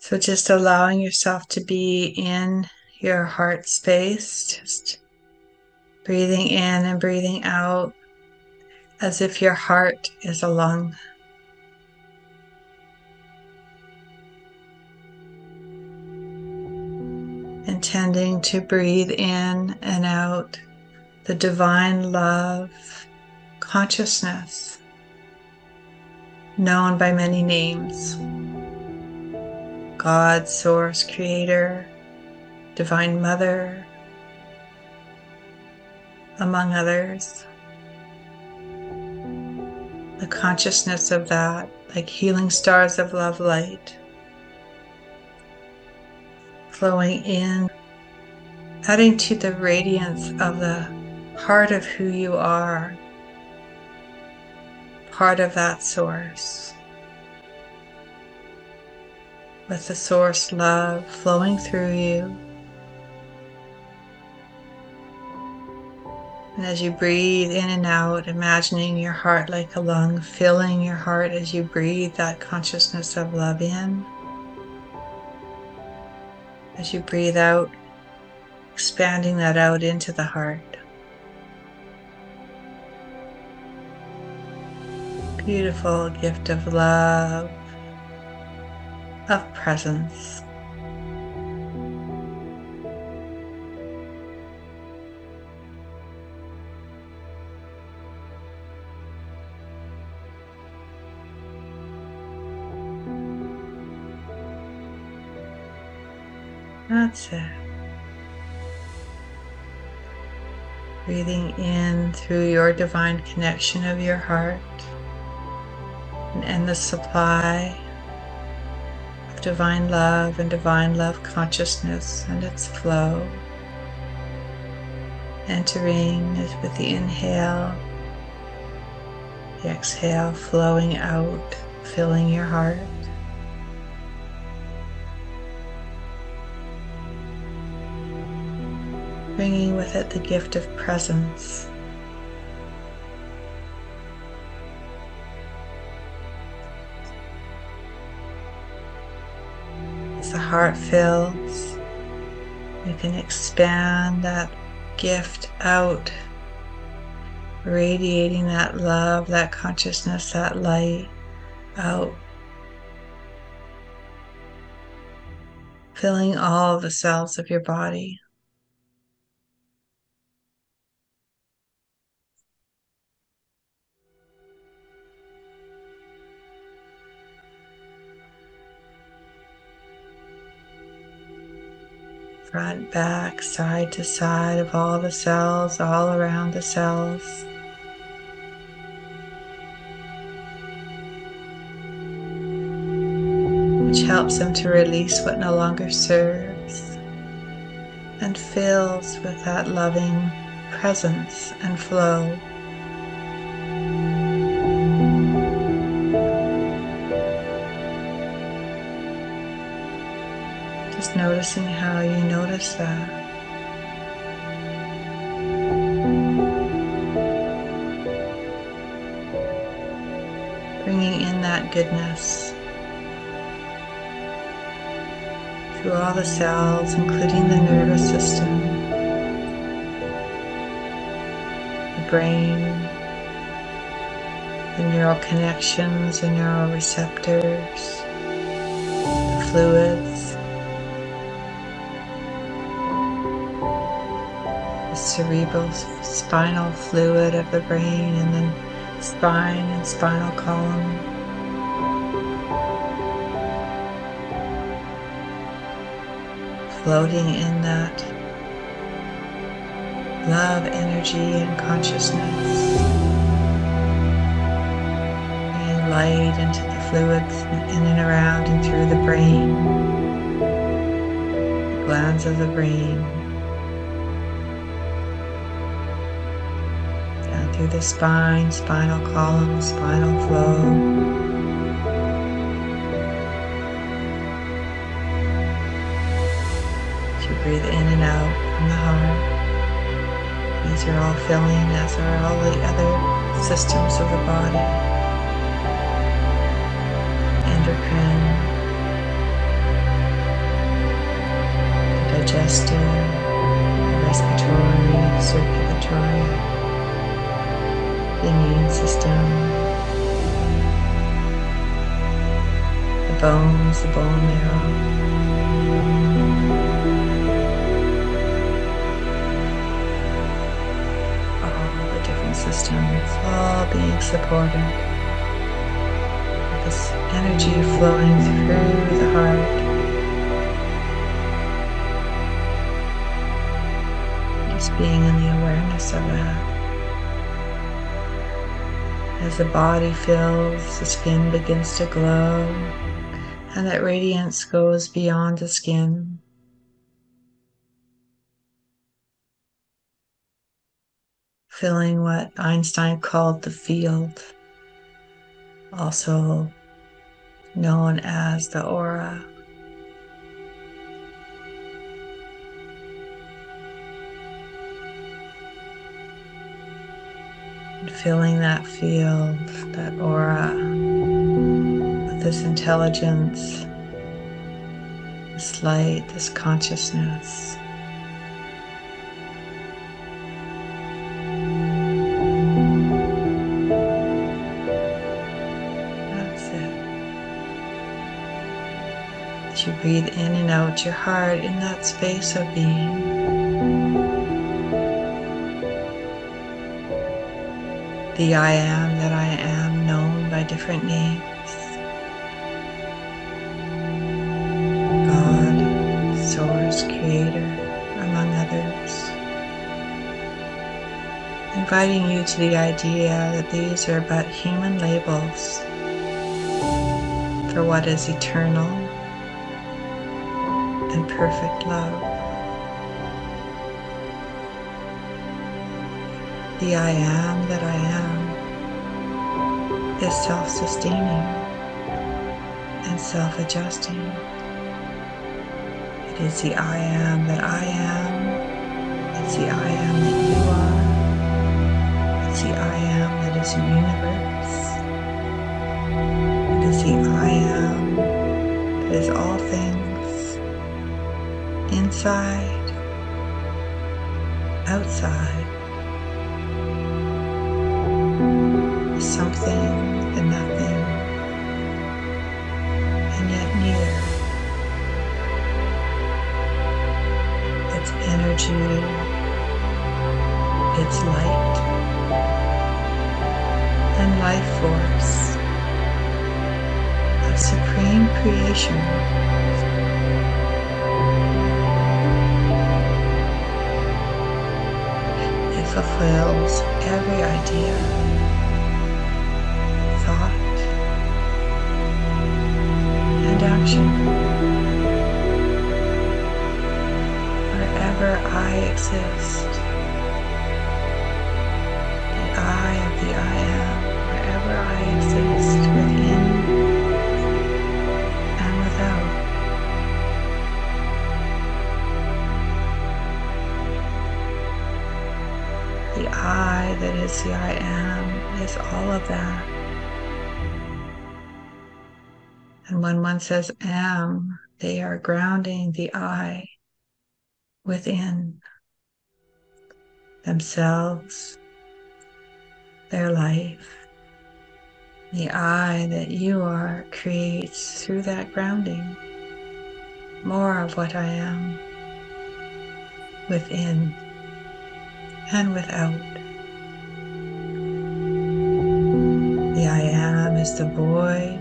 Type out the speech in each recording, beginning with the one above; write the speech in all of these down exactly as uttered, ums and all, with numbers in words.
So just allowing yourself to be in your heart space, just breathing in and breathing out as if your heart is a lung. Intending to breathe in and out the divine love, consciousness, known by many names. God, Source, Creator, Divine Mother, among others. The consciousness of that, like healing stars of love light, flowing in, adding to the radiance of the heart of who you are, part of that source, with the source love flowing through you. And as you breathe in and out, imagining your heart like a lung, filling your heart as you breathe that consciousness of love in. As you breathe out, expanding that out into the heart. Beautiful gift of love, of presence. That's it. Breathing in through your divine connection of your heart, an endless supply of divine love and divine love consciousness and its flow. Entering with the inhale, the exhale flowing out, filling your heart. Bringing with it the gift of presence. As the heart fills, you can expand that gift out, radiating that love, that consciousness, that light out, filling all the cells of your body. Front, back, side to side of all the cells, all around the cells. Which helps them to release what no longer serves and fills with that loving presence and flow. Just noticing how you notice that. Bringing in that goodness through all the cells, including the nervous system, the brain, the neural connections, the neural receptors, the fluids, cerebral spinal fluid of the brain, and then spine and spinal column. Floating in that love, energy, and consciousness. Bringing light into the fluids in and around and through the brain, the glands of the brain. Through the spine, spinal column, spinal flow. As you breathe in and out from the heart, these are all filling, as are all the other systems of the body. Endocrine, digestive, respiratory, circulatory, the immune system, the bones, the bone marrow, all the different systems, all being supported with this energy flowing through the heart. Just being in the awareness of that. As the body fills, the skin begins to glow, and that radiance goes beyond the skin. Filling what Einstein called the field, also known as the aura. And filling that field, that aura, with this intelligence, this light, this consciousness. That's it. As you breathe in and out your heart in that space of being. The I am that I am, known by different names. God, Source, Creator, among others. Inviting you to the idea that these are but human labels for what is eternal and perfect love. The I am that I am is self-sustaining and self-adjusting. It is the I am that I am. It's the I am that you are. It's the I am that is the universe. It is the I am that is all things, inside, outside. Something and nothing, and yet neither. It's energy, it's light, and life force of supreme creation. It fulfills every idea, action. Wherever I exist, the I of the I am, wherever I exist, within and without. The I that is the I am is all of that. And when one says am, they are grounding the I within themselves, their life. The I that you are creates through that grounding more of what I am within and without. The I am is the void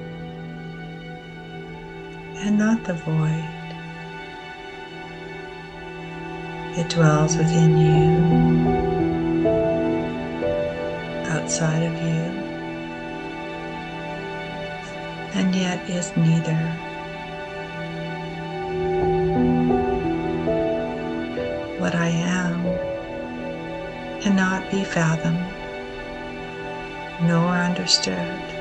and not the void. It dwells within you, outside of you, and yet is neither. What I am cannot be fathomed nor understood.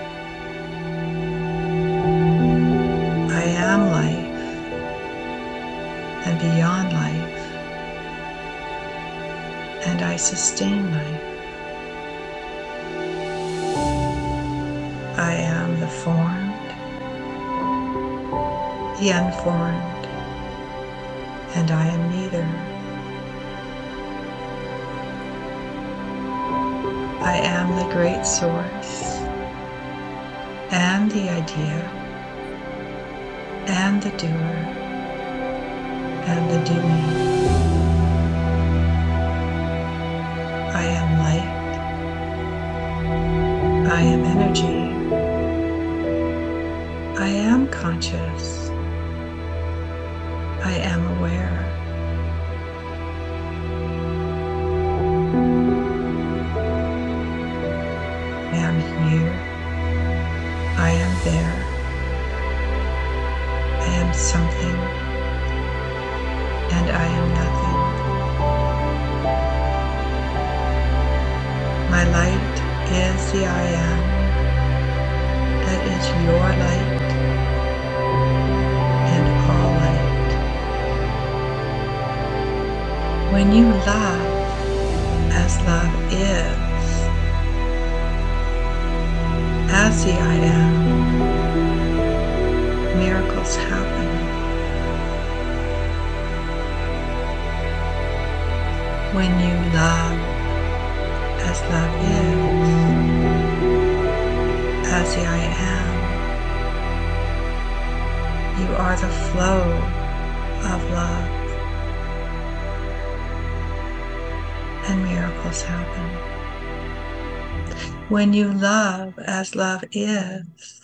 I am life and beyond life, and I sustain life. I am the formed, the unformed, and I am neither. I am the great source, and the idea, and the doer, and the doing. I am light. I am energy. I am conscious. I am aware. I am here. I am there. I am something, and I am nothing. My light is the I am. That is your light and all light. When you love as love is, as the I am, miracles happen. When you love as love is, as the I am, you are the flow of love, and miracles happen. When you love as love is,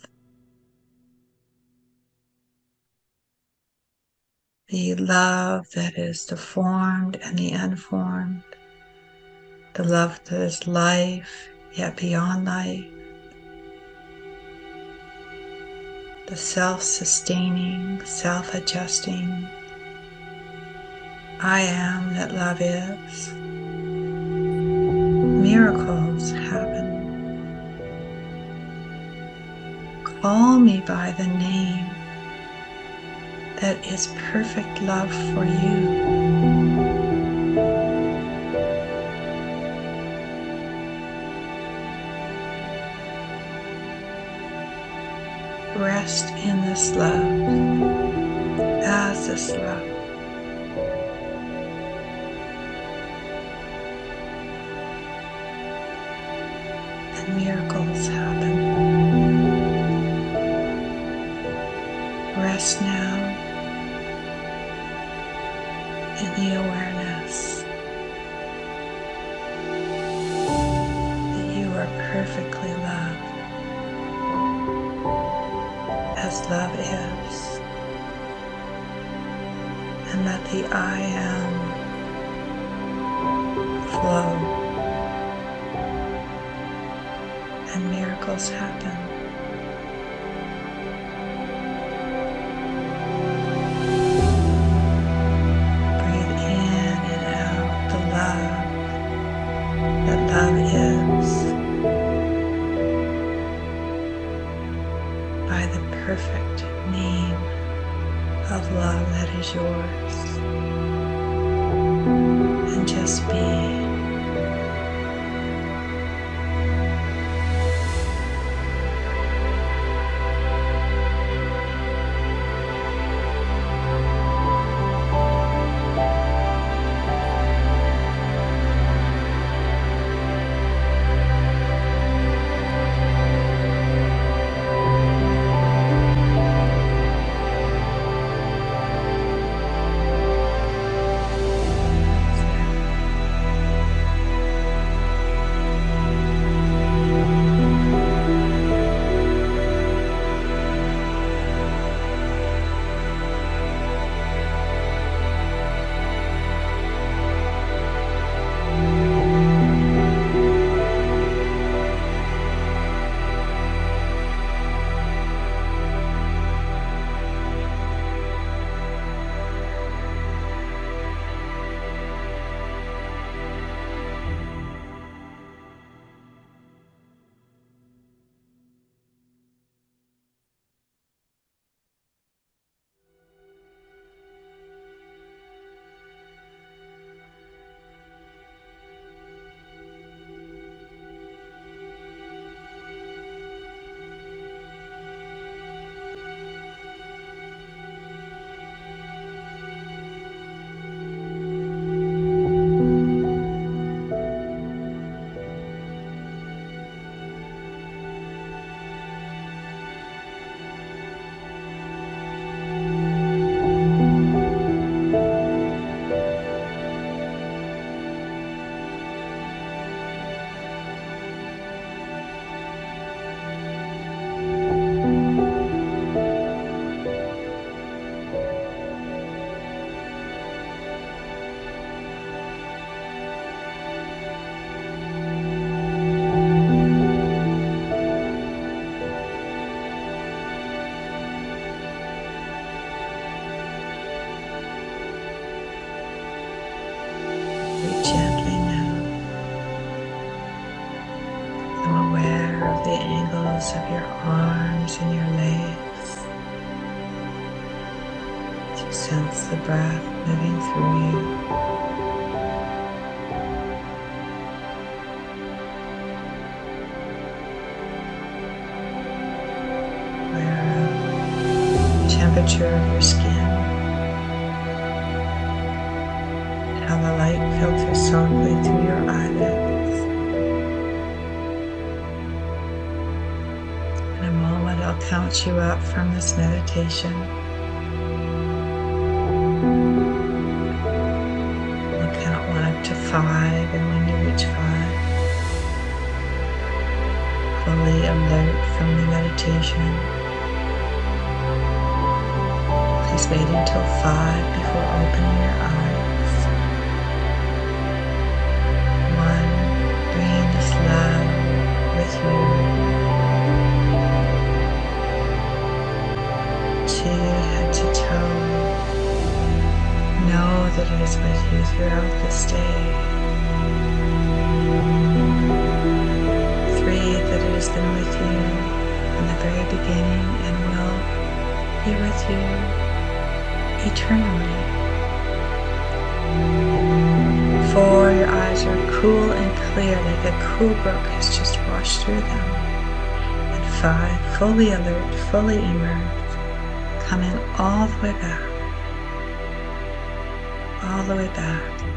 the love that is the formed and the unformed, the love that is life yet beyond life, the self-sustaining, self-adjusting I am that love is, miracles happen. Call me by the name that is perfect love for you. Rest in this love, as this love. And miracles happen. Rest now in the awareness that you are perfectly loved as love is, and that the I am flow and miracles happen. Breathe in and out the love that love is by the perfect name of love that is yours, and just be. gently now. I'm aware of the angles of your arms and your legs. You sense the breath moving through you. Aware of the temperature of your skin. How the light filters softly through your eyelids. In a moment, I'll count you up from this meditation. I'll count one up to five, and when you reach five, fully alert from the meditation, please wait until five before opening your eyes. Love with you. Two, head to toe. Know that it is with you throughout this day. Three, that it has been with you from the very beginning and will be with you eternally. Four, your eyes are cool and clear like a cool brook has just washed through them. And five, fully alert, fully immersed, coming all the way back, all the way back